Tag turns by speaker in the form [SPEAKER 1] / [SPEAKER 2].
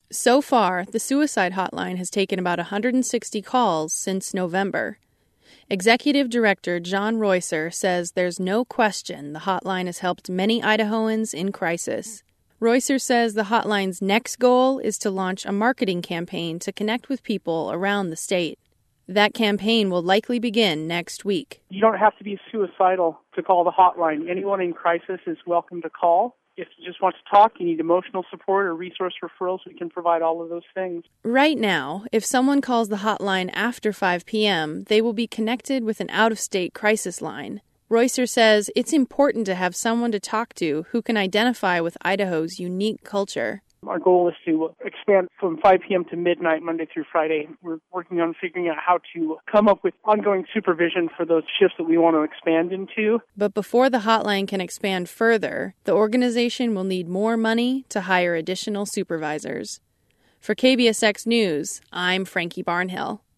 [SPEAKER 1] So far, the suicide hotline has taken about 160 calls since November. Executive Director John Reusser says there's no question the hotline has helped many Idahoans in crisis. Reusser says the hotline's next goal is to launch a marketing campaign to connect with people around the state. That campaign will likely begin next week.
[SPEAKER 2] You don't have to be suicidal to call the hotline. Anyone in crisis is welcome to call. If you just want to talk, you need emotional support or resource referrals, we can provide all of those things.
[SPEAKER 1] Right now, if someone calls the hotline after 5 p.m., they will be connected with an out-of-state crisis line. Reusser says it's important to have someone to talk to who can identify with Idaho's unique culture.
[SPEAKER 2] Our goal is to expand from 5 p.m. to midnight, Monday through Friday. We're working on figuring out how to come up with ongoing supervision for those shifts that we want to expand into.
[SPEAKER 1] But before the hotline can expand further, the organization will need more money to hire additional supervisors. For KBSX News, I'm Frankie Barnhill.